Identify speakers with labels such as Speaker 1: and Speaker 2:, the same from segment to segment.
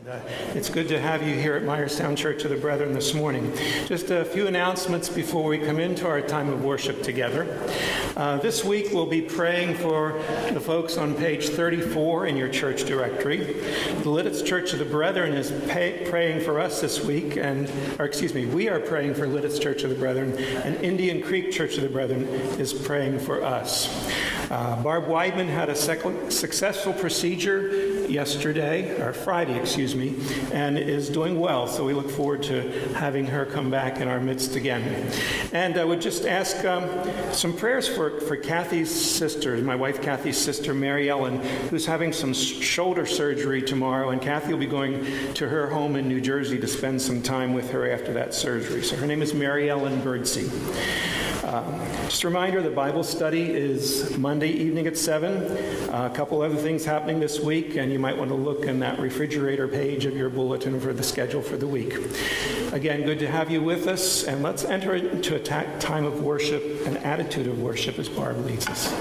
Speaker 1: It's good to have you here at Myerstown Church of the Brethren this morning. Just a few announcements before we come into our time of worship together. This week we'll be praying for the folks on page 34 in your church directory. The Lititz Church of the Brethren is praying for us this week, we are praying for Lititz Church of the Brethren, and Indian Creek Church of the Brethren is praying for us. Barb Weidman had a successful procedure Friday, and is doing well. So we look forward to having her come back in our midst again. And I would just ask some prayers for Kathy's sister, my wife Kathy's sister, Mary Ellen, who's having some shoulder surgery tomorrow. And Kathy will be going to her home in New Jersey to spend some time with her after that surgery. So her name is Mary Ellen Birdsey. Just a reminder, the Bible study is Monday evening at 7. A couple other things happening this week, and you might want to look in that refrigerator page of your bulletin for the schedule for the week. Again, good to have you with us, and let's enter into a time of worship, an attitude of worship as Barb leads us.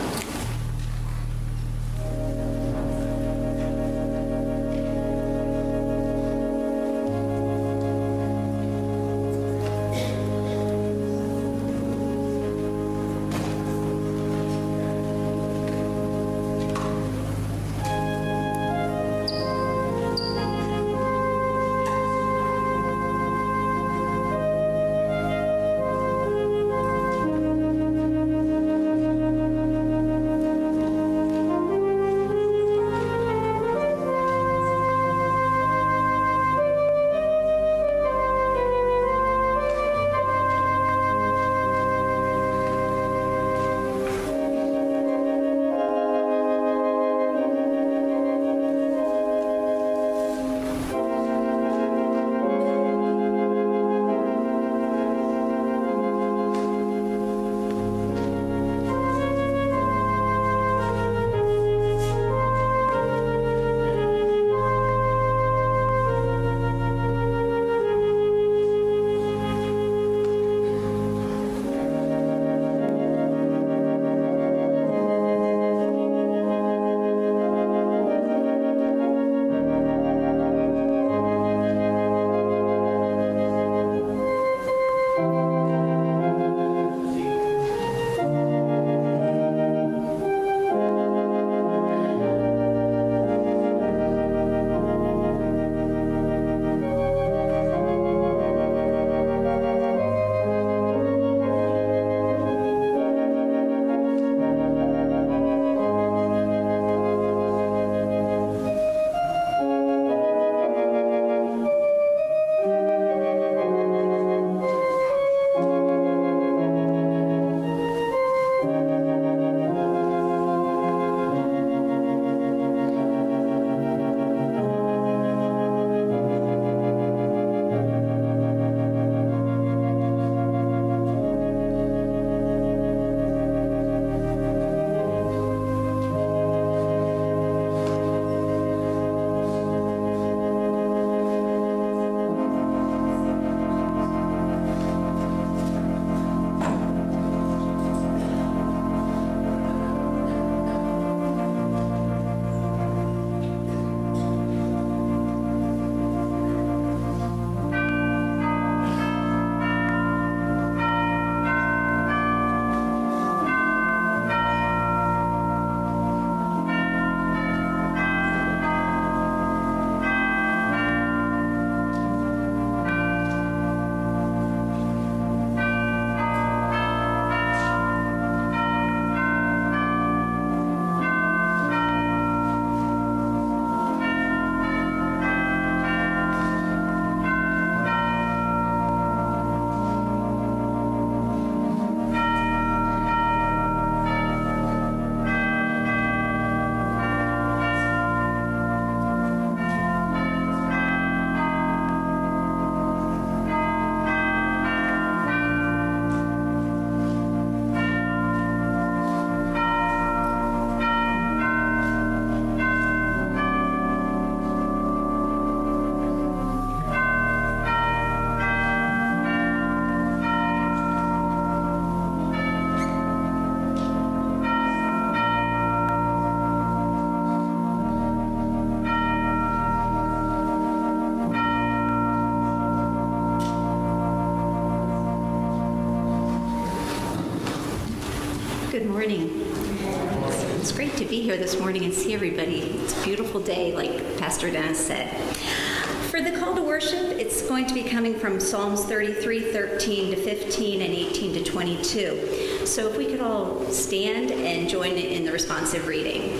Speaker 2: morning. It's great to be here this morning and see everybody. It's a beautiful day, like Pastor Dennis said. For the call to worship, it's going to be coming from Psalms 33, 13 to 15, and 18 to 22. So if we could all stand and join in the responsive reading.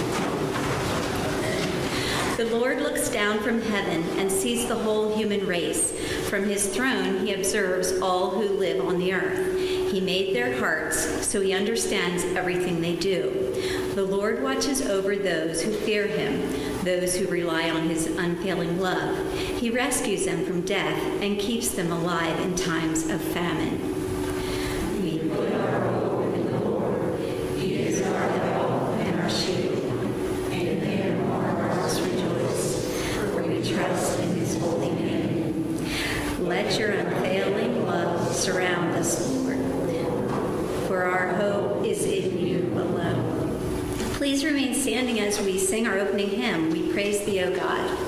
Speaker 2: The Lord looks down from heaven and sees the whole human race. From his throne, he observes all who live on the earth. He made their hearts, so he understands everything they do. The Lord watches over those who fear him, those who rely on his unfailing love. He rescues them from death and keeps them alive in times of famine. We put our hope in the Lord. He is our help and our shield. And in him our hearts rejoice, for we trust in his holy name. Let your unfailing love surround us, Lord, for our hope is in you alone. Please remain standing as we sing our opening hymn, We Praise Thee, O God.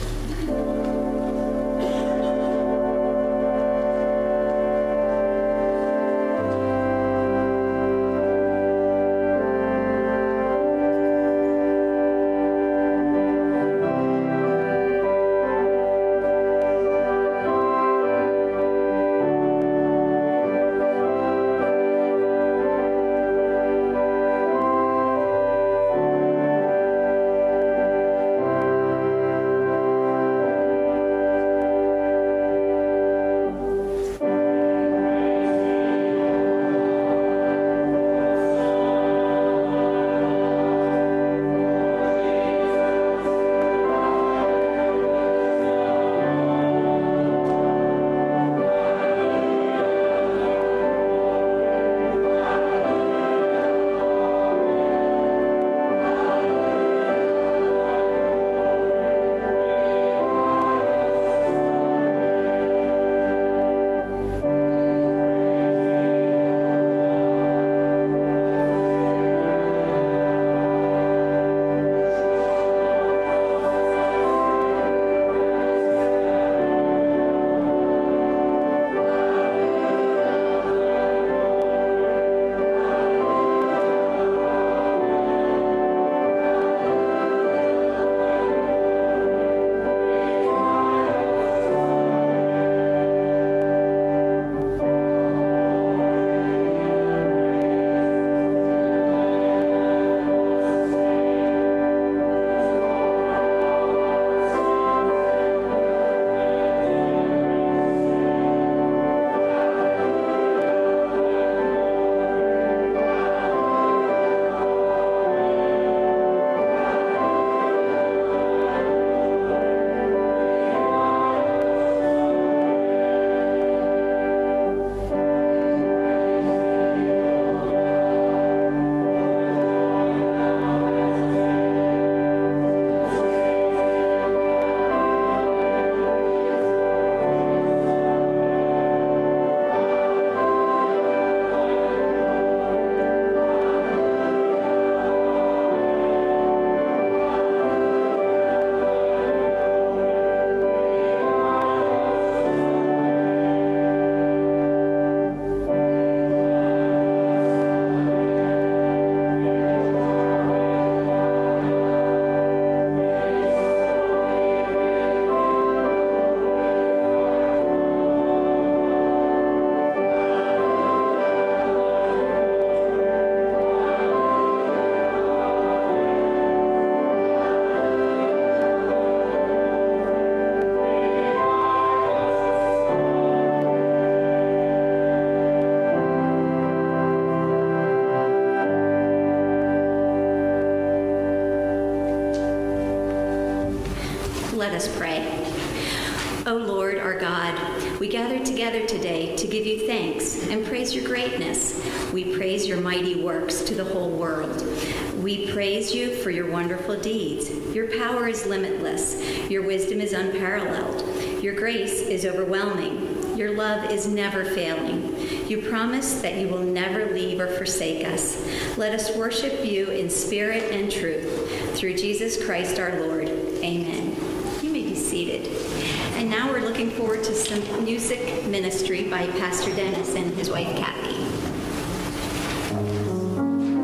Speaker 2: Let us pray. O Lord, our God, we gather together today to give you thanks and praise your greatness. We praise your mighty works to the whole world. We praise you for your wonderful deeds. Your power is limitless. Your wisdom is unparalleled. Your grace is overwhelming. Your love is never failing. You promise that you will never leave or forsake us. Let us worship you in spirit and truth. Through Jesus Christ our Lord. Amen. You may be seated. And now we're looking forward to some music ministry by Pastor Dennis and his wife, Kathy.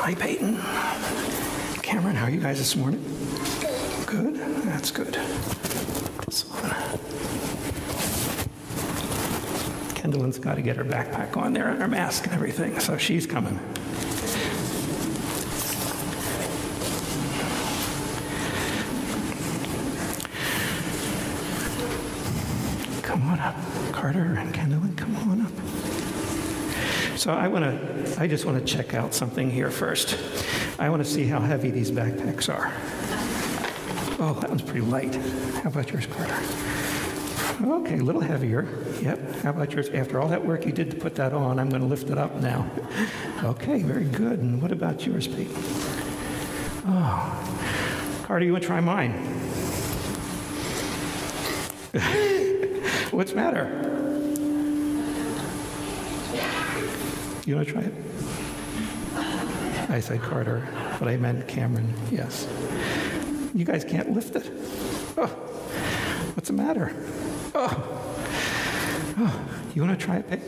Speaker 1: Hi, Peyton. Cameron, how are you guys this morning? Good. That's good. So, Kendall's got to get her backpack on there and her mask and everything, so she's coming. Come on up, Carter and Kendall, come on up. So I just want to check out something here first. I want to see how heavy these backpacks are. Oh, that one's pretty light. How about yours, Carter? Okay, a little heavier. Yep. How about yours? After all that work you did to put that on, I'm going to lift it up now. Okay, very good. And what about yours, Pete? Oh, Carter, you want to try mine? What's the matter? You want to try it? I said Carter, but I meant Cameron, yes. You guys can't lift it. Oh, what's the matter? Oh, you want to try it, babe?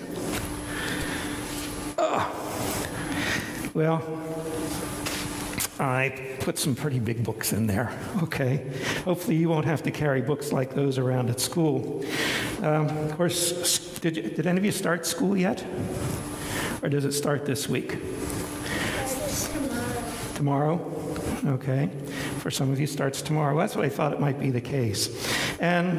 Speaker 1: Oh, well, I put some pretty big books in there, okay? Hopefully you won't have to carry books like those around at school. Of course, did any of you start school yet? Or does it start this week? Tomorrow? Okay. For some of you, starts tomorrow. That's what I thought it might be the case. And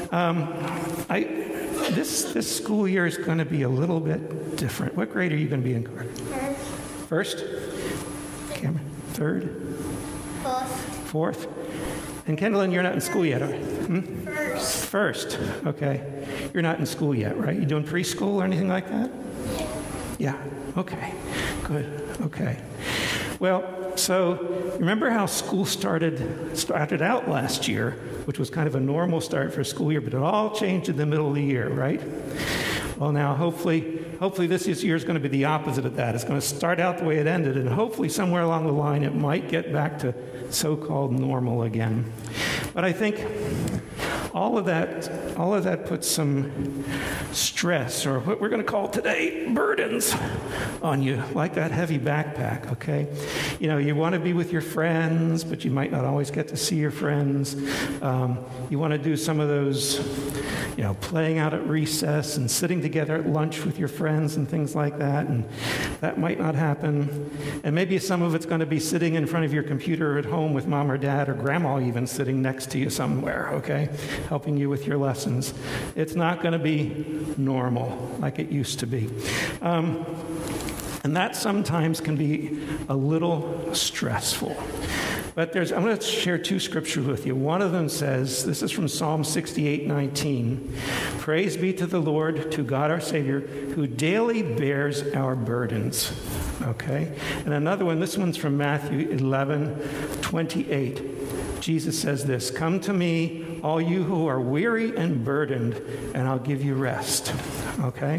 Speaker 1: this school year is going to be a little bit different. What grade are you going to be in, Carter? First? Cameron? Third? Fourth? And Kendall, you're not in school yet, are you? First. Okay. You're not in school yet, right? You doing preschool or anything like that? Yeah. Okay. Good. Okay. Well, so remember how school started out last year, which was kind of a normal start for a school year, but it all changed in the middle of the year, right? Well, now hopefully this year is going to be the opposite of that. It's going to start out the way it ended, and hopefully somewhere along the line it might get back to so-called normal again. But I think all of that puts some stress, or what we're going to call today burdens, on you, like that heavy backpack, okay? You know, you want to be with your friends, but you might not always get to see your friends. You want to do some of those, playing out at recess and sitting together at lunch with your friends and things like that, and that might not happen. And maybe some of it's going to be sitting in front of your computer at home with mom or dad or grandma even sitting next to you somewhere, okay? Helping you with your lessons. It's not going to be normal like it used to be. And that sometimes can be a little stressful. But I'm going to share two scriptures with you. One of them says, this is from Psalm 68:19, "Praise be to the Lord, to God our Savior, who daily bears our burdens." Okay? And another one, this one's from Matthew 11:28. Jesus says this, "Come to me, all you who are weary and burdened, and I'll give you rest." Okay?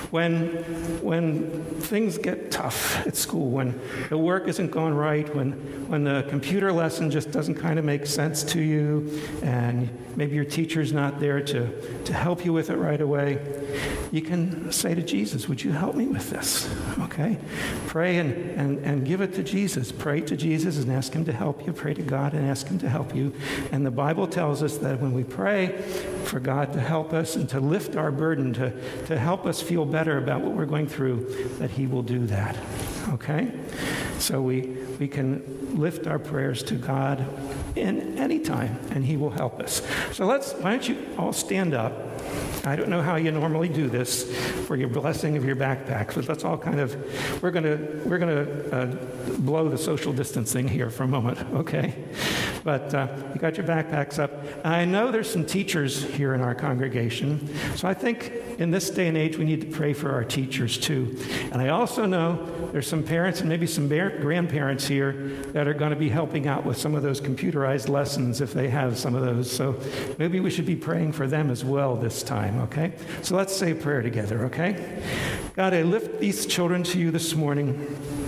Speaker 1: When things get tough at school, when the work isn't going right, when the computer lesson just doesn't kind of make sense to you, and maybe your teacher's not there to help you with it right away, you can say to Jesus, "Would you help me with this?" Okay? Pray and give it to Jesus. Pray to Jesus and ask him to help you. Pray to God and ask him to help you. And the Bible tells us that when we pray for God to help us and to lift our burden, to help us feel better about what we're going through, that he will do that. Okay? So we can lift our prayers to God in any time, and he will help us. So why don't you all stand up? I don't know how you normally do this for your blessing of your backpack, but let's all we're going to blow the social distancing here for a moment, okay? But you got your backpacks up. I know there's some teachers here in our congregation, so I think in this day and age we need to pray for our teachers too. And I also know there's some parents and maybe some grandparents here that are going to be helping out with some of those computerized lessons if they have some of those. So maybe we should be praying for them as well this time, okay? So let's say a prayer together, okay? God, I lift these children to you this morning.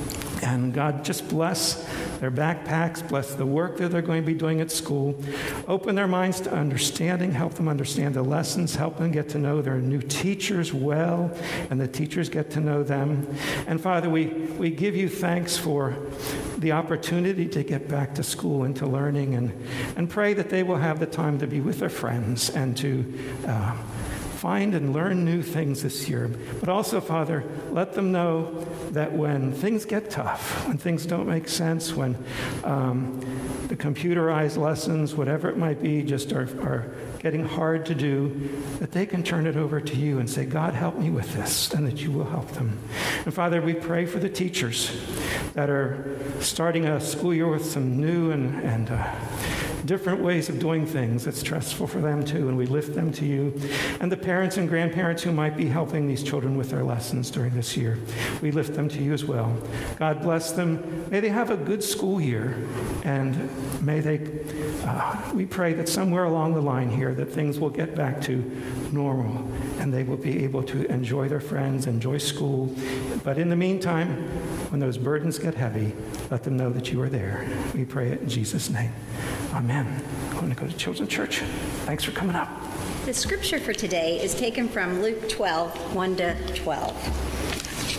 Speaker 1: And God, just bless their backpacks, bless the work that they're going to be doing at school. Open their minds to understanding, help them understand the lessons, help them get to know their new teachers well, and the teachers get to know them. And Father, we give you thanks for the opportunity to get back to school and to learning, and pray that they will have the time to be with their friends and to find and learn new things this year. But also, Father, let them know that when things get tough, when things don't make sense, when the computerized lessons, whatever it might be, just are getting hard to do, that they can turn it over to you and say, God, help me with this, and that you will help them. And Father, we pray for the teachers that are starting a school year with some new and different ways of doing things. It's stressful for them too, and we lift them to you. And the parents and grandparents who might be helping these children with their lessons during this year, we lift them to you as well. God bless them. May they have a good school year, and may they, we pray that somewhere along the line here that things will get back to normal, and they will be able to enjoy their friends, enjoy school. But in the meantime, when those burdens get heavy, let them know that you are there. We pray it in Jesus' name. Amen. I'm going to go to Children's Church. Thanks for coming up.
Speaker 2: The scripture for today is taken from Luke 12, 1 to 12.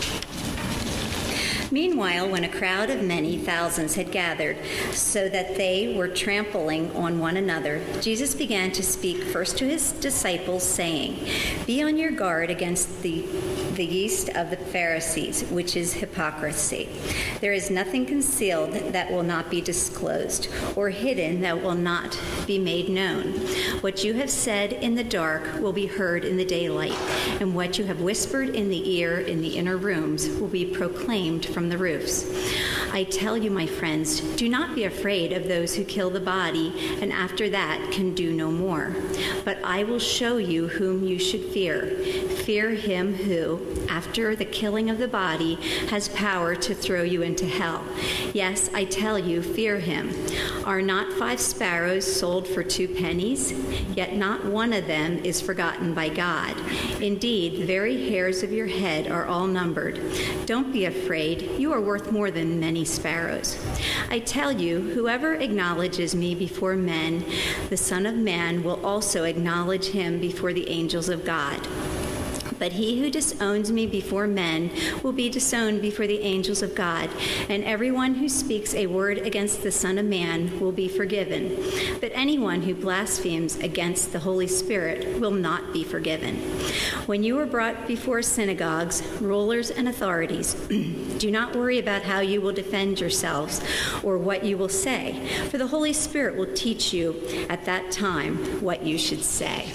Speaker 2: Meanwhile, when a crowd of many thousands had gathered so that they were trampling on one another, Jesus began to speak first to his disciples, saying, "Be on your guard against the yeast of the Pharisees, which is hypocrisy. There is nothing concealed that will not be disclosed, or hidden that will not be made known. What you have said in the dark will be heard in the daylight, and what you have whispered in the ear in the inner rooms will be proclaimed from the roofs. I tell you, my friends, do not be afraid of those who kill the body, and after that can do no more. But I will show you whom you should fear. Fear him who, after the killing of the body, has power to throw you into hell. Yes, I tell you, fear him. Are not 5 sparrows sold for 2 pennies? Yet not one of them is forgotten by God. Indeed, the very hairs of your head are all numbered. Don't be afraid. You are worth more than many sparrows. I tell you, whoever acknowledges me before men, the Son of Man will also acknowledge him before the angels of God. But he who disowns me before men will be disowned before the angels of God, and everyone who speaks a word against the Son of Man will be forgiven. But anyone who blasphemes against the Holy Spirit will not be forgiven. When you are brought before synagogues, rulers, and authorities, do not worry about how you will defend yourselves or what you will say, for the Holy Spirit will teach you at that time what you should say."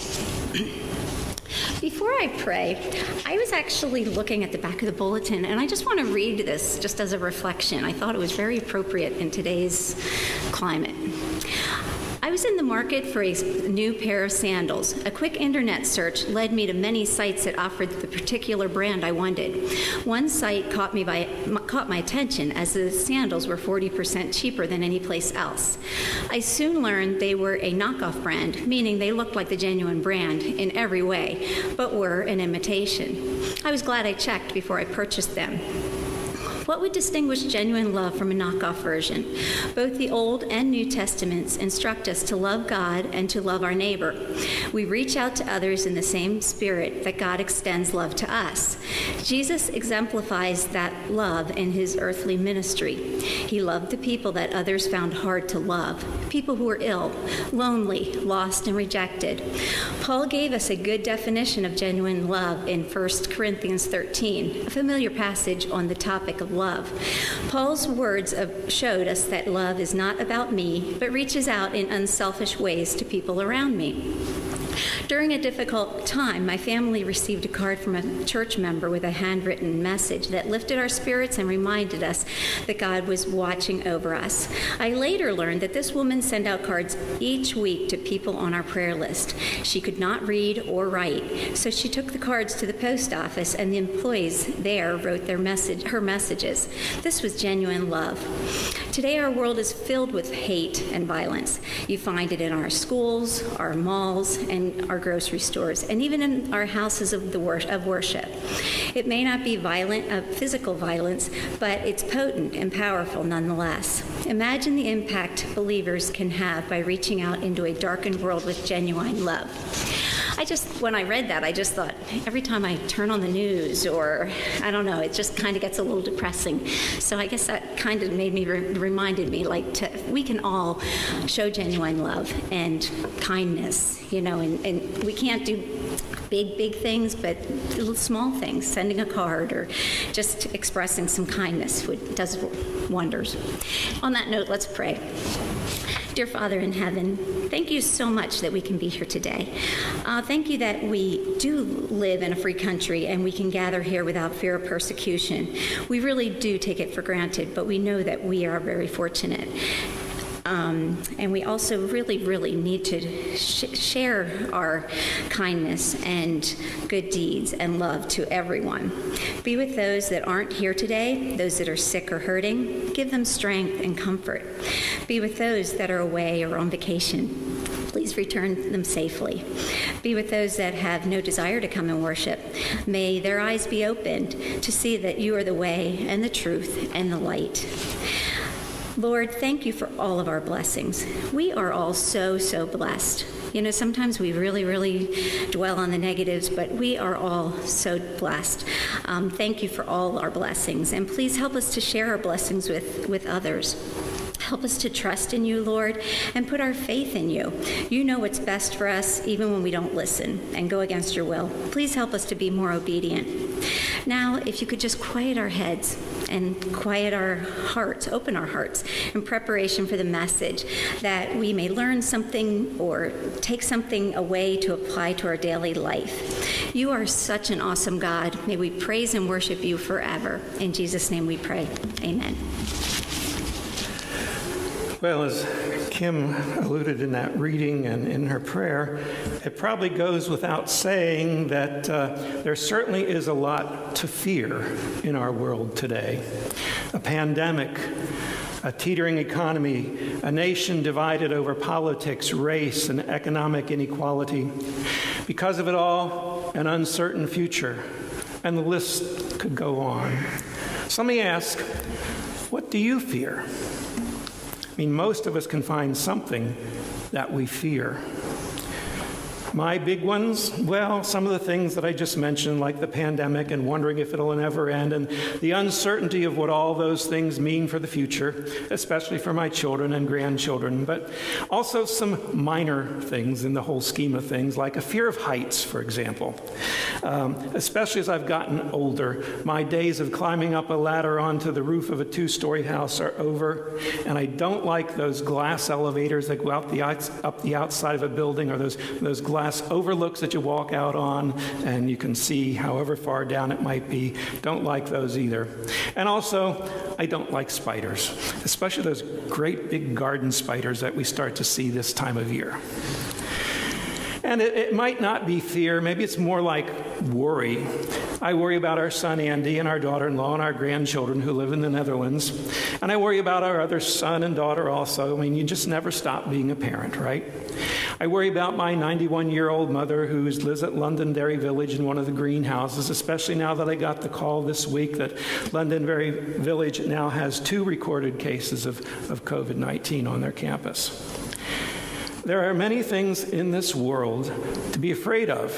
Speaker 2: Before I pray, I was actually looking at the back of the bulletin, and I just want to read this just as a reflection. I thought it was very appropriate in today's climate. I was in the market for a new pair of sandals. A quick internet search led me to many sites that offered the particular brand I wanted. One site caught my attention, as the sandals were 40% cheaper than any place else. I soon learned they were a knockoff brand, meaning they looked like the genuine brand in every way, but were an imitation. I was glad I checked before I purchased them. What would distinguish genuine love from a knockoff version? Both the Old and New Testaments instruct us to love God and to love our neighbor. We reach out to others in the same spirit that God extends love to us. Jesus exemplifies that love in his earthly ministry. He loved the people that others found hard to love, people who were ill, lonely, lost, and rejected. Paul gave us a good definition of genuine love in 1 Corinthians 13, a familiar passage on the topic of love. Paul's words showed us that love is not about me, but reaches out in unselfish ways to people around me. During a difficult time, my family received a card from a church member with a handwritten message that lifted our spirits and reminded us that God was watching over us. I later learned that this woman sent out cards each week to people on our prayer list. She could not read or write, so she took the cards to the post office, and the employees there wrote her messages. This was genuine love. Today, our world is filled with hate and violence. You find it in our schools, our malls, and our grocery stores, and even in our houses of worship. It may not be violent, physical violence, but it's potent and powerful nonetheless. Imagine the impact believers can have by reaching out into a darkened world with genuine love. When I read that, I just thought, every time I turn on the news, or I don't know, it just kind of gets a little depressing. So I guess that kind of made me, reminded me, we can all show genuine love and kindness, and we can't do big things, but little small things, sending a card or just expressing some kindness does wonders. On that note, let's pray. Dear Father in heaven, thank you so much that we can be here today. Thank you that we do live in a free country and we can gather here without fear of persecution. We really do take it for granted, but we know that we are very fortunate. And we also really need to share our kindness and good deeds and love to everyone. Be with those that aren't here today, those that are sick or hurting. Give them strength and comfort. Be with those that are away or on vacation. Please return them safely. Be with those that have no desire to come and worship. May their eyes be opened to see that you are the way and the truth and the light. Lord, thank you for all of our blessings. We are all so blessed. Sometimes we really dwell on the negatives, but we are all so blessed. Thank you for all our blessings, and please help us to share our blessings with others. Help us to trust in you, Lord, and put our faith in you. You know what's best for us, even when we don't listen and go against your will. Please help us to be more obedient. Now, if you could just quiet our heads and quiet our hearts, open our hearts in preparation for the message, that we may learn something or take something away to apply to our daily life. You are such an awesome God. May we praise and worship you forever. In Jesus' name we pray. Amen.
Speaker 1: Well, as Kim alluded in that reading and in her prayer, it probably goes without saying that there certainly is a lot to fear in our world today. A pandemic, a teetering economy, a nation divided over politics, race, and economic inequality. Because of it all, an uncertain future, and the list could go on. So let me ask, what do you fear? Most of us can find something that we fear. My big ones, well, some of the things that I just mentioned, like the pandemic and wondering if it'll ever end, and the uncertainty of what all those things mean for the future, especially for my children and grandchildren, but also some minor things in the whole scheme of things, like a fear of heights, for example. Especially as I've gotten older, my days of climbing up a ladder onto the roof of a 2-story house are over, and I don't like those glass elevators that go up the outside of a building, or those glass overlooks that you walk out on and you can see however far down it might be. Don't like those either. And also, I don't like spiders, especially those great big garden spiders that we start to see this time of year. And it might not be fear. Maybe it's more like worry. I worry about our son Andy and our daughter-in-law and our grandchildren who live in the Netherlands. And I worry about our other son and daughter also. You just never stop being a parent, right? I worry about my 91-year-old mother who lives at Londonderry Village in one of the greenhouses, especially now that I got the call this week that Londonderry Village now has 2 recorded cases of COVID-19 on their campus. There are many things in this world to be afraid of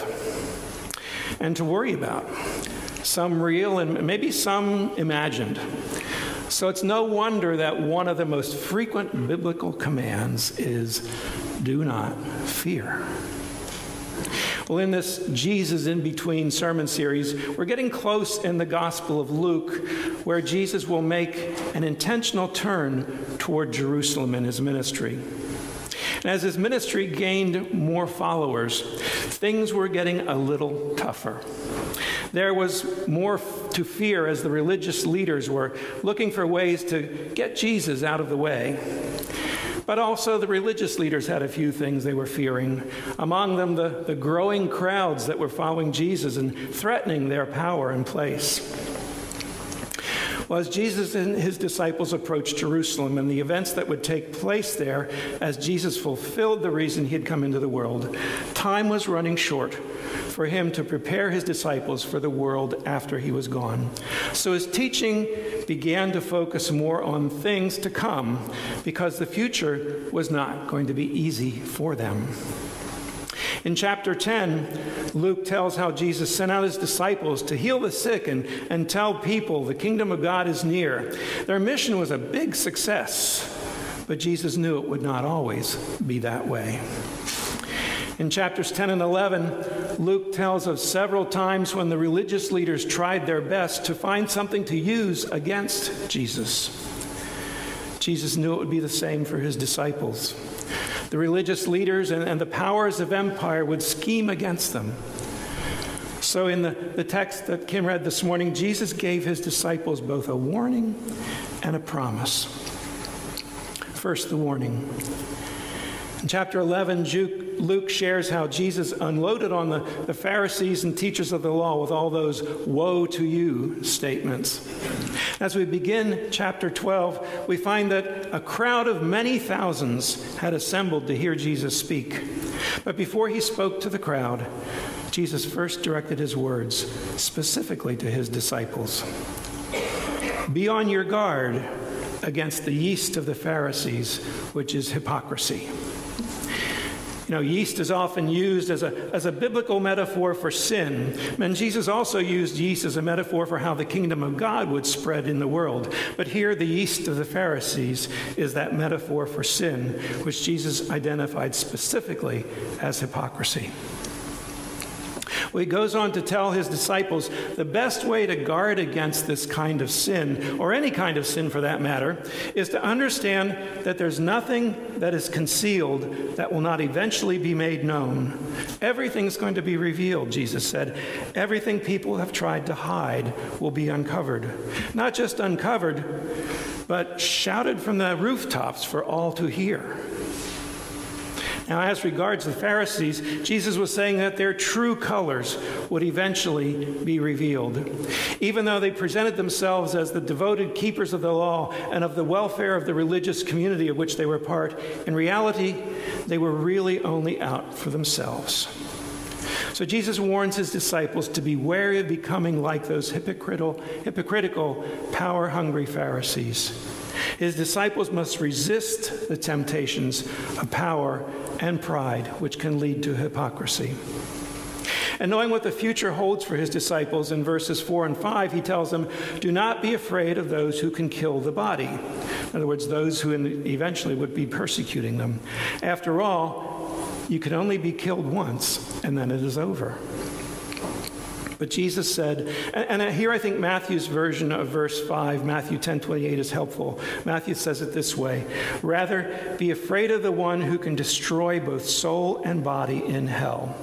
Speaker 1: and to worry about, some real and maybe some imagined. So it's no wonder that one of the most frequent biblical commands is, do not fear. Well, in this Jesus in Between sermon series, we're getting close in the Gospel of Luke, where Jesus will make an intentional turn toward Jerusalem in his ministry. And as his ministry gained more followers, things were getting a little tougher. There was more to fear as the religious leaders were looking for ways to get Jesus out of the way. But also the religious leaders had a few things they were fearing. Among them, the growing crowds that were following Jesus and threatening their power and place. Well, as Jesus and his disciples approached Jerusalem and the events that would take place there as Jesus fulfilled the reason he had come into the world, time was running short for him to prepare his disciples for the world after he was gone. So his teaching began to focus more on things to come because the future was not going to be easy for them. In chapter 10, Luke tells how Jesus sent out his disciples to heal the sick and tell people the kingdom of God is near. Their mission was a big success, but Jesus knew it would not always be that way. In chapters 10 and 11, Luke tells of several times when the religious leaders tried their best to find something to use against Jesus. Jesus knew it would be the same for his disciples. The religious leaders and the powers of empire would scheme against them. So in the text that Kim read this morning, Jesus gave his disciples both a warning and a promise. First, the warning. In chapter 11, Luke shares how Jesus unloaded on the Pharisees and teachers of the law with all those woe to you statements. As we begin chapter 12, we find that a crowd of many thousands had assembled to hear Jesus speak. But before he spoke to the crowd, Jesus first directed his words specifically to his disciples. Be on your guard against the yeast of the Pharisees, which is hypocrisy. You know, yeast is often used as a biblical metaphor for sin. And Jesus also used yeast as a metaphor for how the kingdom of God would spread in the world. But here, the yeast of the Pharisees is that metaphor for sin, which Jesus identified specifically as hypocrisy. Well, he goes on to tell his disciples the best way to guard against this kind of sin, or any kind of sin for that matter, is to understand that there's nothing that is concealed that will not eventually be made known. Everything's going to be revealed, Jesus said. Everything people have tried to hide will be uncovered. Not just uncovered, but shouted from the rooftops for all to hear. Now, as regards the Pharisees, Jesus was saying that their true colors would eventually be revealed. Even though they presented themselves as the devoted keepers of the law and of the welfare of the religious community of which they were part, in reality, they were really only out for themselves. So Jesus warns his disciples to be wary of becoming like those hypocritical, power-hungry Pharisees. His disciples must resist the temptations of power and pride, which can lead to hypocrisy. And knowing what the future holds for his disciples, in verses 4 and 5, he tells them, do not be afraid of those who can kill the body. In other words, those who eventually would be persecuting them. After all, you can only be killed once, and then it is over. But Jesus said, and here I think Matthew's version of verse 5, Matthew 10:28, is helpful. Matthew says it this way: rather, be afraid of the one who can destroy both soul and body in hell.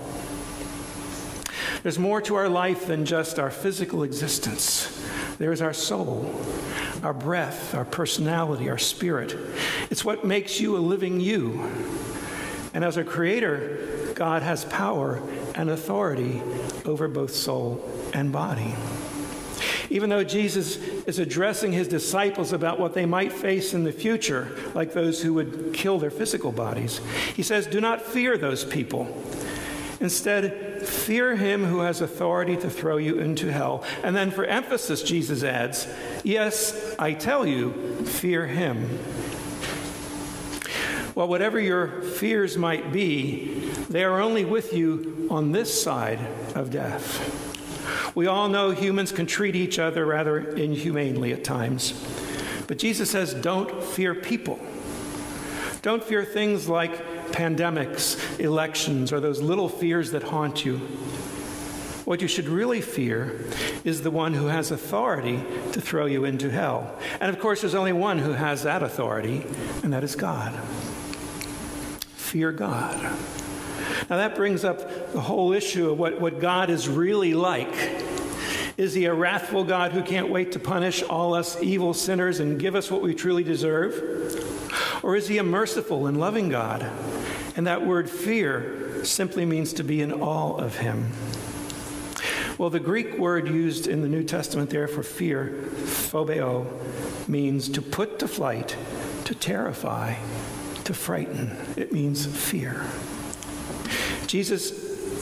Speaker 1: There's more to our life than just our physical existence. There is our soul, our breath, our personality, our spirit. It's what makes you a living you. And as a creator, God has power and authority over both soul and body. Even though Jesus is addressing his disciples about what they might face in the future, like those who would kill their physical bodies, he says, do not fear those people. Instead, fear him who has authority to throw you into hell. And then for emphasis, Jesus adds, yes, I tell you, fear him. Well, whatever your fears might be, they are only with you on this side of death. We all know humans can treat each other rather inhumanely at times. But Jesus says, don't fear people. Don't fear things like pandemics, elections, or those little fears that haunt you. What you should really fear is the one who has authority to throw you into hell. And of course, there's only one who has that authority, and that is God. Fear God. Now that brings up the whole issue of what God is really like. Is he a wrathful God who can't wait to punish all us evil sinners and give us what we truly deserve? Or is he a merciful and loving God? And that word fear simply means to be in awe of him. Well, the Greek word used in the New Testament there for fear, phobeo, means to put to flight, to terrify, to frighten. It means fear. Jesus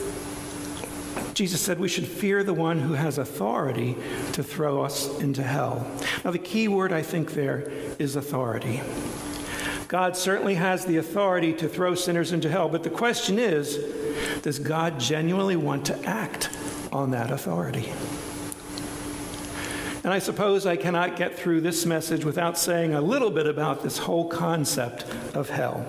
Speaker 1: said we should fear the one who has authority to throw us into hell. Now, the key word I think there is authority. God certainly has the authority to throw sinners into hell, but the question is, does God genuinely want to act on that authority? And I suppose I cannot get through this message without saying a little bit about this whole concept of hell.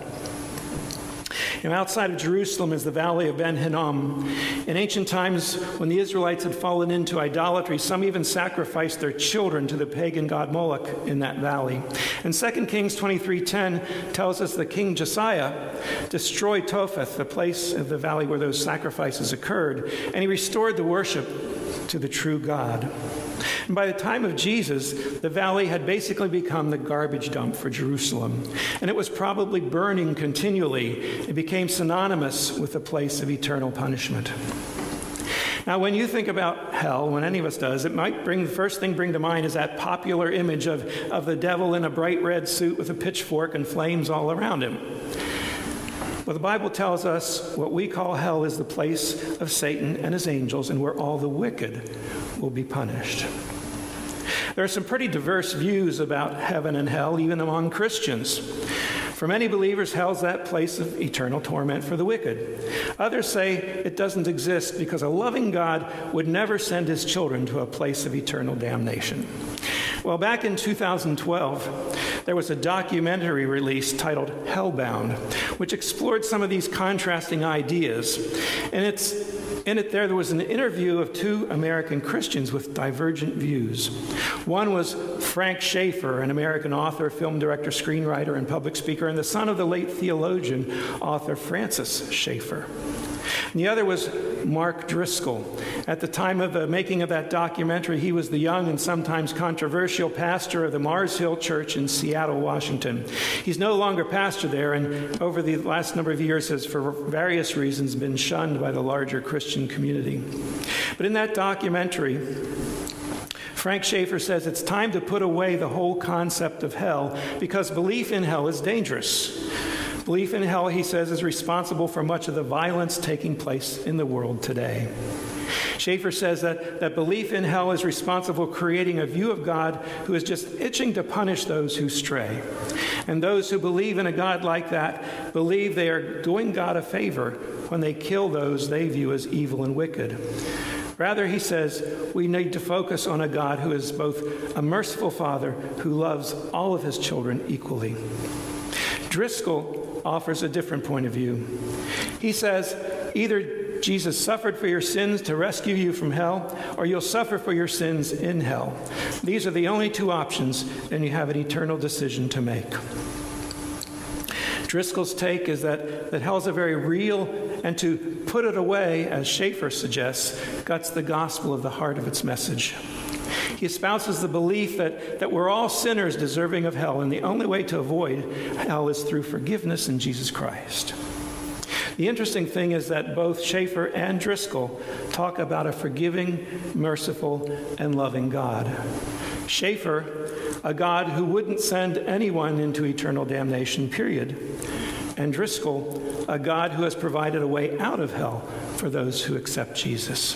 Speaker 1: Outside of Jerusalem is the valley of Ben Hinnom. In ancient times, when the Israelites had fallen into idolatry, some even sacrificed their children to the pagan god Moloch in that valley. And 2 Kings 23:10 tells us that King Josiah destroyed Topheth, the place of the valley where those sacrifices occurred, and he restored the worship to the true God. And by the time of Jesus, the valley had basically become the garbage dump for Jerusalem, and it was probably burning continually. It became synonymous with the place of eternal punishment. Now, when you think about hell, when any of us does, it might the first thing bring to mind is that popular image of the devil in a bright red suit with a pitchfork and flames all around him. Well, the Bible tells us what we call hell is the place of Satan and his angels, and where all the wicked will be punished. There are some pretty diverse views about heaven and hell, even among Christians. For many believers, hell's that place of eternal torment for the wicked. Others say it doesn't exist because a loving God would never send his children to a place of eternal damnation. Well, back in 2012, there was a documentary released titled Hellbound, which explored some of these contrasting ideas. And in it there was an interview of two American Christians with divergent views. One was Frank Schaeffer, an American author, film director, screenwriter, and public speaker, and the son of the late theologian, author Francis Schaeffer. And the other was Mark Driscoll. At the time of the making of that documentary, he was the young and sometimes controversial pastor of the Mars Hill Church in Seattle, Washington. He's no longer pastor there, and over the last number of years has, for various reasons, been shunned by the larger Christian community. But in that documentary, Frank Schaeffer says it's time to put away the whole concept of hell because belief in hell is dangerous. Belief in hell, he says, is responsible for much of the violence taking place in the world today. Schaeffer says that belief in hell is responsible for creating a view of God who is just itching to punish those who stray. And those who believe in a God like that believe they are doing God a favor when they kill those they view as evil and wicked. Rather, he says, we need to focus on a God who is both a merciful Father who loves all of his children equally. Driscoll offers a different point of view. He says, either Jesus suffered for your sins to rescue you from hell, or you'll suffer for your sins in hell. These are the only two options, and you have an eternal decision to make. Driscoll's take is that hell's a very real, and to put it away, as Schaeffer suggests, guts the gospel of the heart of its message. He espouses the belief that we're all sinners deserving of hell, and the only way to avoid hell is through forgiveness in Jesus Christ. The interesting thing is that both Schaeffer and Driscoll talk about a forgiving, merciful, and loving God. Schaeffer, a God who wouldn't send anyone into eternal damnation, period. And Driscoll, a God who has provided a way out of hell for those who accept Jesus.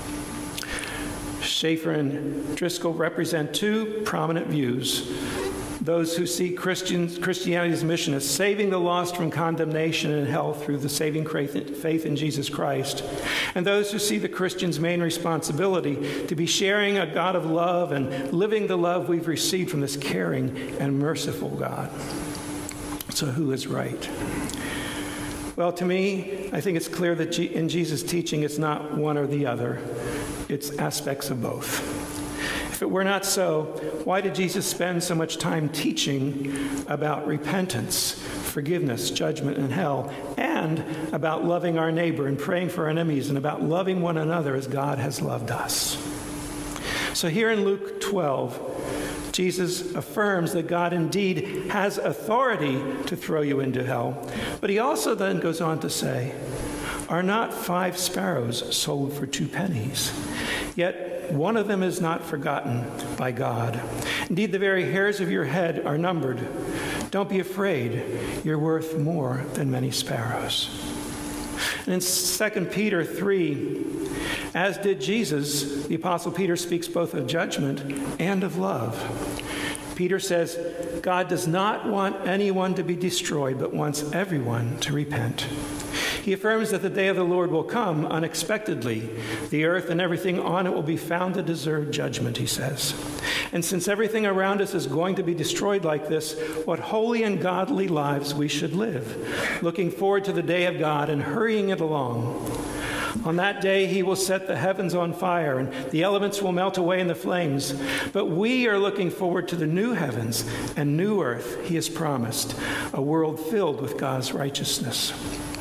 Speaker 1: Schaeffer and Driscoll represent two prominent views. Those who see Christianity's mission as saving the lost from condemnation and hell through the saving faith in Jesus Christ, and those who see the Christian's main responsibility to be sharing a God of love and living the love we've received from this caring and merciful God. So who is right? Well, to me, I think it's clear that in Jesus' teaching, it's not one or the other. It's aspects of both. If it were not so, why did Jesus spend so much time teaching about repentance, forgiveness, judgment, and hell, and about loving our neighbor and praying for our enemies, and about loving one another as God has loved us? So here in Luke 12, Jesus affirms that God indeed has authority to throw you into hell, but he also then goes on to say, "Are not 5 sparrows sold for 2 pennies? Yet one of them is not forgotten by God. Indeed, the very hairs of your head are numbered. Don't be afraid. You're worth more than many sparrows." And in 2 Peter 3, as did Jesus, the Apostle Peter speaks both of judgment and of love. Peter says, God does not want anyone to be destroyed, but wants everyone to repent. He affirms that the day of the Lord will come unexpectedly. The earth and everything on it will be found to deserve judgment, he says. And since everything around us is going to be destroyed like this, what holy and godly lives we should live, looking forward to the day of God and hurrying it along. On that day, he will set the heavens on fire, and the elements will melt away in the flames. But we are looking forward to the new heavens and new earth he has promised, a world filled with God's righteousness.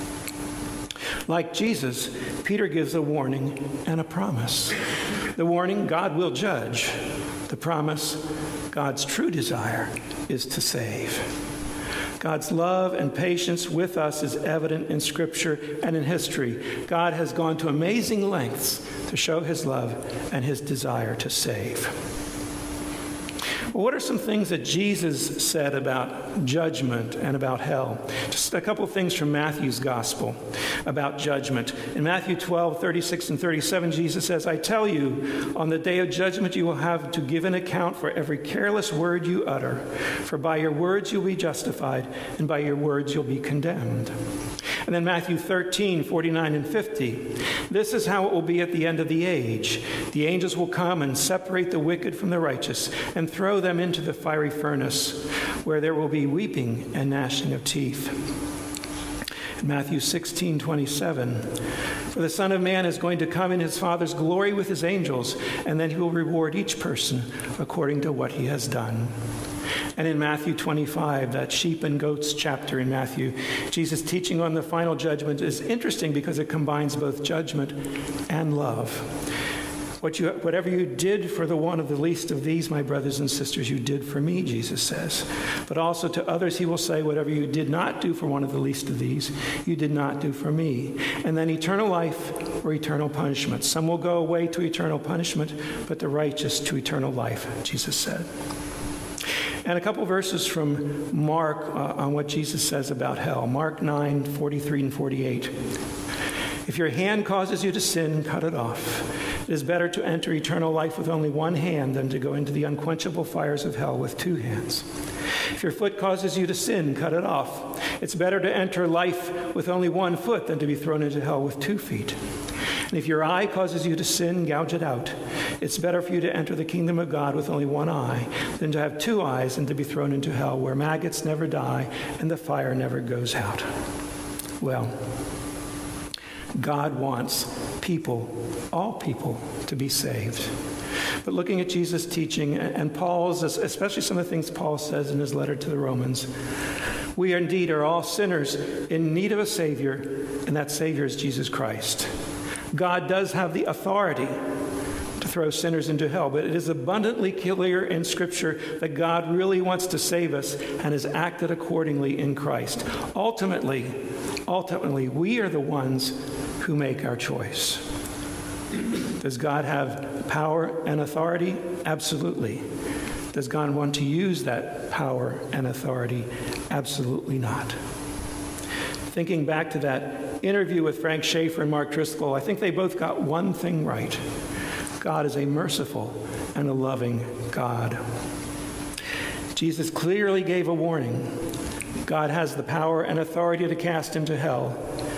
Speaker 1: Like Jesus, Peter gives a warning and a promise. The warning, God will judge. The promise, God's true desire is to save. God's love and patience with us is evident in Scripture and in history. God has gone to amazing lengths to show his love and his desire to save. Well, what are some things that Jesus said about judgment and about hell? Just a couple of things from Matthew's gospel about judgment. In Matthew 12, 36 and 37, Jesus says, I tell you, on the day of judgment you will have to give an account for every careless word you utter. For by your words you'll be justified, and by your words you'll be condemned. And then Matthew 13, 49 and 50. This is how it will be at the end of the age. The angels will come and separate the wicked from the righteous and throw them into the fiery furnace, where there will be weeping and gnashing of teeth. In Matthew 16, 27. For the Son of Man is going to come in his Father's glory with his angels, and then he will reward each person according to what he has done. And in Matthew 25, that sheep and goats chapter in Matthew, Jesus' teaching on the final judgment is interesting because it combines both judgment and love. Whatever you did for the one of the least of these, my brothers and sisters, you did for me, Jesus says. But also to others he will say, whatever you did not do for one of the least of these, you did not do for me. And then eternal life or eternal punishment. Some will go away to eternal punishment, but the righteous to eternal life, Jesus said. And a couple verses from Mark on what Jesus says about hell. Mark 9, 43 and 48. If your hand causes you to sin, cut it off. It is better to enter eternal life with only one hand than to go into the unquenchable fires of hell with two hands. If your foot causes you to sin, cut it off. It's better to enter life with only one foot than to be thrown into hell with 2 feet. And if your eye causes you to sin, gouge it out. It's better for you to enter the kingdom of God with only one eye than to have 2 eyes and to be thrown into hell, where maggots never die and the fire never goes out. Well, God wants people, all people, to be saved. But looking at Jesus' teaching and Paul's, especially some of the things Paul says in his letter to the Romans, we indeed are all sinners in need of a Savior, and that Savior is Jesus Christ. God does have the authority to throw sinners into hell, but it is abundantly clear in Scripture that God really wants to save us and has acted accordingly in Christ. Ultimately, we are the ones who make our choice. Does God have power and authority? Absolutely. Does God want to use that power and authority? Absolutely not. Thinking back to that interview with Frank Schaeffer and Mark Driscoll, I think they both got one thing right. God is a merciful and a loving God. Jesus clearly gave a warning. God has the power and authority to cast into hell.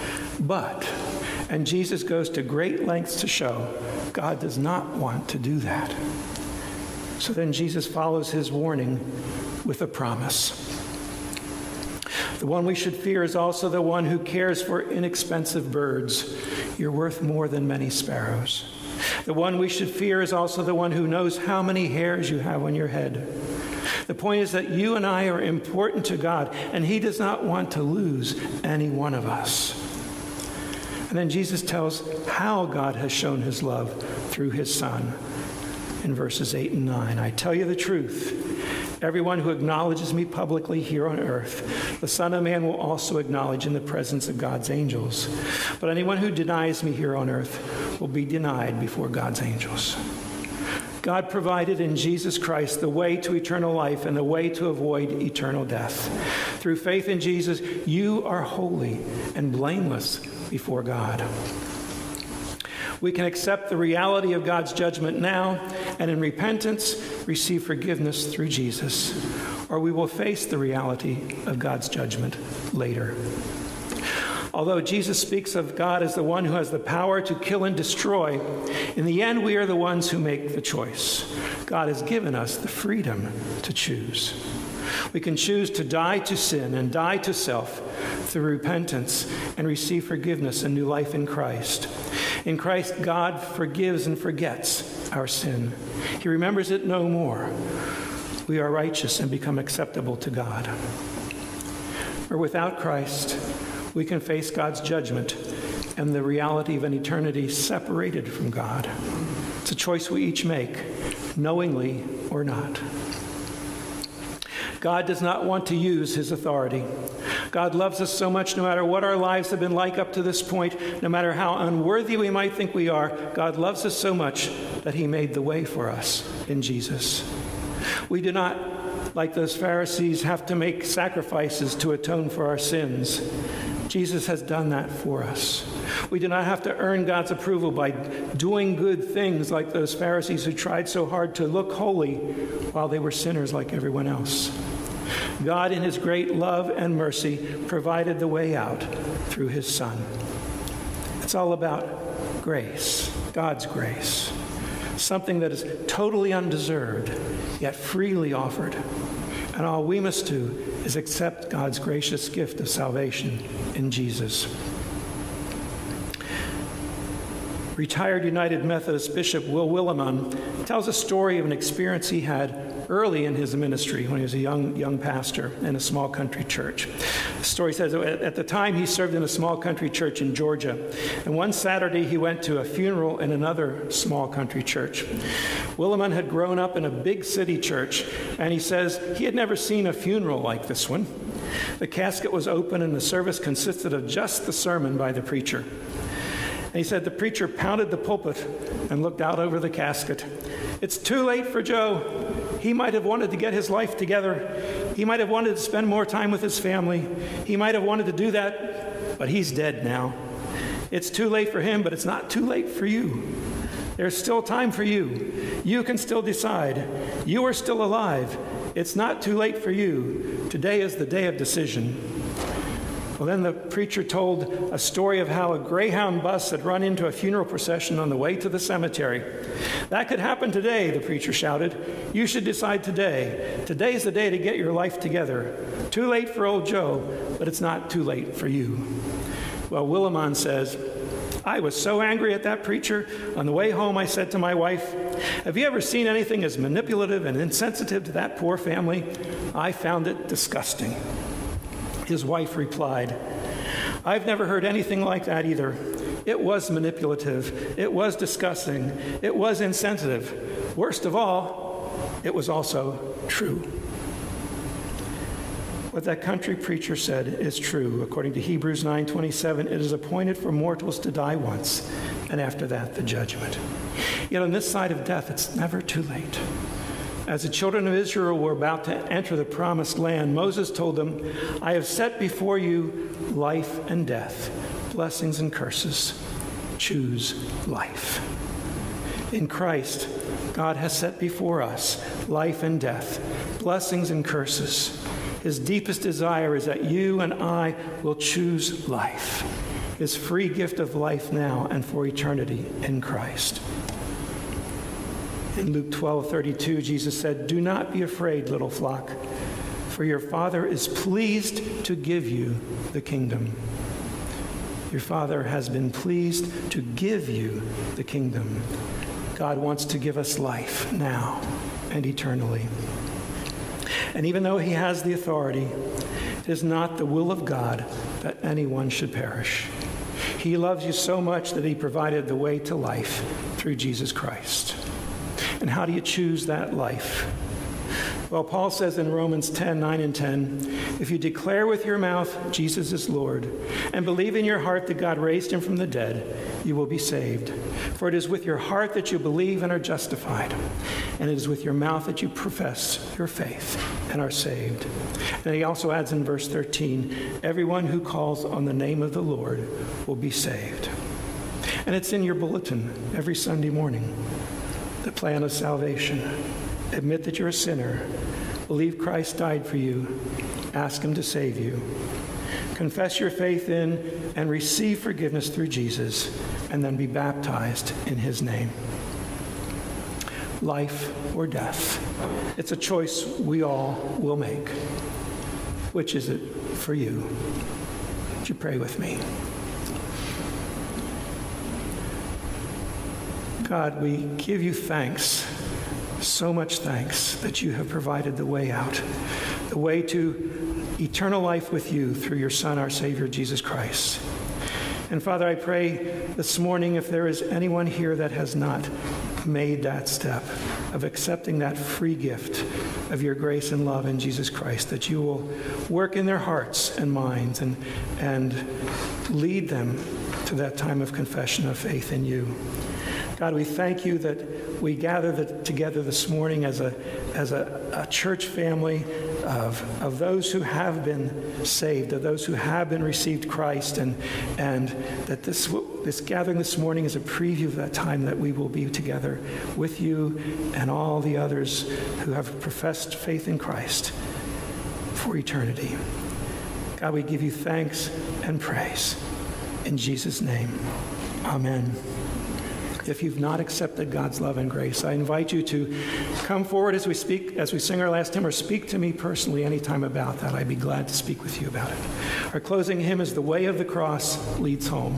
Speaker 1: And Jesus goes to great lengths to show God does not want to do that. So then Jesus follows his warning with a promise. The one we should fear is also the one who cares for inexpensive birds. You're worth more than many sparrows. The one we should fear is also the one who knows how many hairs you have on your head. The point is that you and I are important to God, and he does not want to lose any one of us. And then Jesus tells how God has shown his love through his Son in verses 8 and 9. I tell you the truth. Everyone who acknowledges me publicly here on earth, the Son of Man will also acknowledge in the presence of God's angels. But anyone who denies me here on earth will be denied before God's angels. God provided in Jesus Christ the way to eternal life and the way to avoid eternal death. Through faith in Jesus, you are holy and blameless before God. We can accept the reality of God's judgment now and in repentance receive forgiveness through Jesus, or we will face the reality of God's judgment later. Although Jesus speaks of God as the one who has the power to kill and destroy, in the end we are the ones who make the choice. God has given us the freedom to choose. We can choose to die to sin and die to self through repentance and receive forgiveness and new life in Christ. In Christ, God forgives and forgets our sin. He remembers it no more. We are righteous and become acceptable to God. Or without Christ, we can face God's judgment and the reality of an eternity separated from God. It's a choice we each make, knowingly or not. God does not want to use his authority. God loves us so much no matter what our lives have been like up to this point, no matter how unworthy we might think we are, God loves us so much that he made the way for us in Jesus. We do not, like those Pharisees, have to make sacrifices to atone for our sins. Jesus has done that for us. We do not have to earn God's approval by doing good things like those Pharisees who tried so hard to look holy while they were sinners like everyone else. God, in his great love and mercy, provided the way out through his Son. It's all about grace, God's grace, something that is totally undeserved, yet freely offered. And all we must do is accept God's gracious gift of salvation in Jesus. Retired United Methodist Bishop Will Willimon tells a story of an experience he had early in his ministry when he was a young pastor in a small country church. The story says at the time he served in a small country church in Georgia, and one Saturday he went to a funeral in another small country church. Willimon had grown up in a big city church, and he says he had never seen a funeral like this one. The casket was open and the service consisted of just the sermon by the preacher. And he said the preacher pounded the pulpit and looked out over the casket. It's too late for Joe. He might have wanted to get his life together. He might have wanted to spend more time with his family. He might have wanted to do that, but he's dead now. It's too late for him, but it's not too late for you. There's still time for you. You can still decide. You are still alive. It's not too late for you. Today is the day of decision. Well, then the preacher told a story of how a Greyhound bus had run into a funeral procession on the way to the cemetery. That could happen today, the preacher shouted. You should decide today. Today's the day to get your life together. Too late for old Joe, but it's not too late for you. Well, Willimon says, I was so angry at that preacher. On the way home, I said to my wife, have you ever seen anything as manipulative and insensitive to that poor family? I found it disgusting. His wife replied, I've never heard anything like that either. It was manipulative. It was disgusting. It was insensitive. Worst of all, it was also true. What that country preacher said is true. According to Hebrews 9:27, it is appointed for mortals to die once, and after that, the judgment. Yet on this side of death, it's never too late. As the children of Israel were about to enter the promised land, Moses told them, I have set before you life and death, blessings and curses. Choose life. In Christ, God has set before us life and death, blessings and curses. His deepest desire is that you and I will choose life, his free gift of life now and for eternity in Christ. In Luke 12:32, Jesus said, do not be afraid, little flock, for your Father is pleased to give you the kingdom. Your Father has been pleased to give you the kingdom. God wants to give us life now and eternally. And even though he has the authority, it is not the will of God that anyone should perish. He loves you so much that he provided the way to life through Jesus Christ. And how do you choose that life? Well, Paul says in Romans 10:9 and 10, if you declare with your mouth Jesus is Lord and believe in your heart that God raised him from the dead, you will be saved. For it is with your heart that you believe and are justified, and it is with your mouth that you profess your faith and are saved. And he also adds in verse 13, everyone who calls on the name of the Lord will be saved. And it's in your bulletin every Sunday morning, the plan of salvation. Admit that you're a sinner. Believe Christ died for you. Ask him to save you. Confess your faith in and receive forgiveness through Jesus, and then be baptized in his name. Life or death. It's a choice we all will make. Which is it for you? Would you pray with me? God, we give you thanks, so much thanks, that you have provided the way out, the way to eternal life with you through your Son, our Savior, Jesus Christ. And Father, I pray this morning, if there is anyone here that has not made that step of accepting that free gift of your grace and love in Jesus Christ, that you will work in their hearts and minds and lead them to that time of confession of faith in you. God, we thank you that we gather together this morning as a church family of those who have been saved, of those who have been received Christ, and that this gathering this morning is a preview of that time that we will be together with you and all the others who have professed faith in Christ for eternity. God, we give you thanks and praise. In Jesus' name, amen. If you've not accepted God's love and grace, I invite you to come forward as we sing our last hymn, or speak to me personally anytime about that. I'd be glad to speak with you about it. Our closing hymn is The Way of the Cross Leads Home.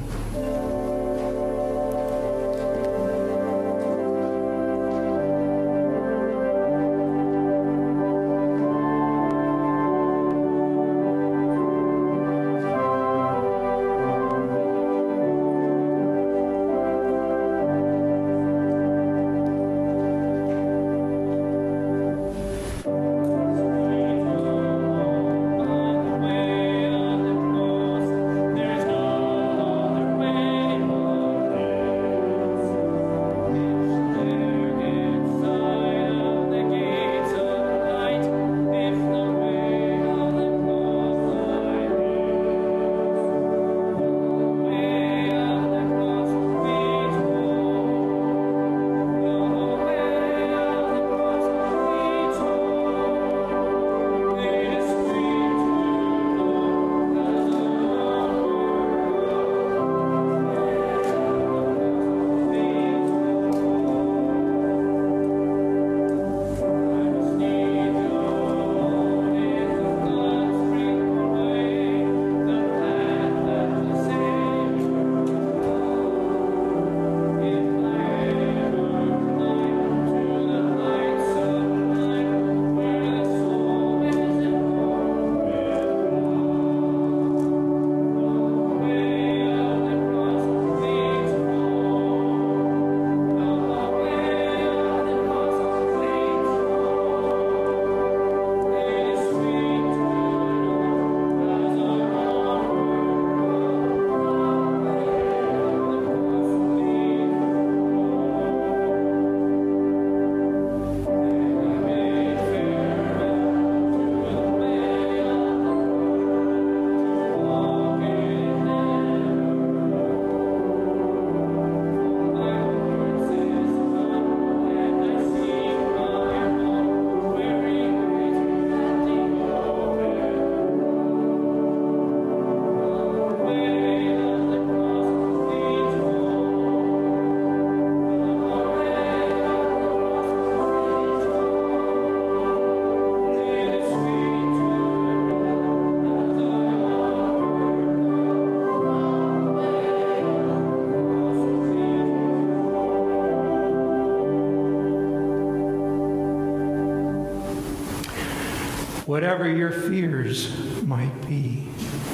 Speaker 1: Whatever your fears might be,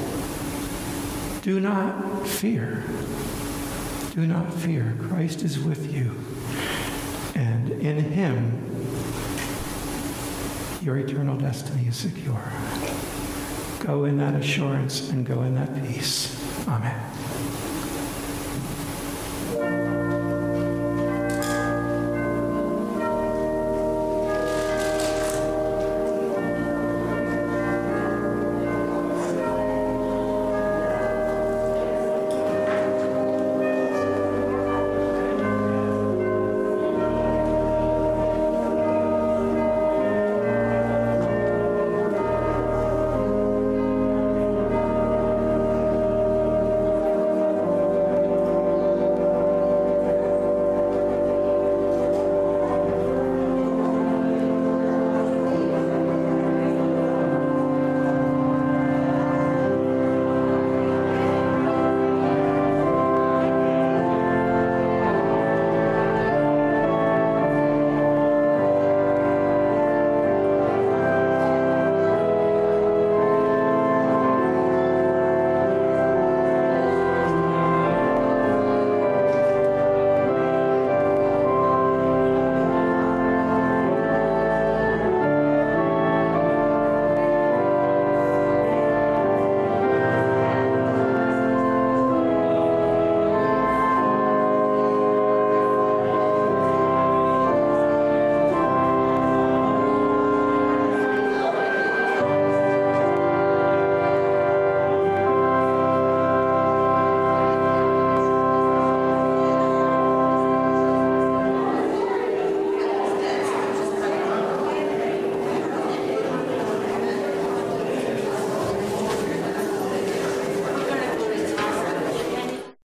Speaker 1: do not fear. Do not fear. Christ is with you. And in him, your eternal destiny is secure. Go in that assurance and go in that peace. Amen.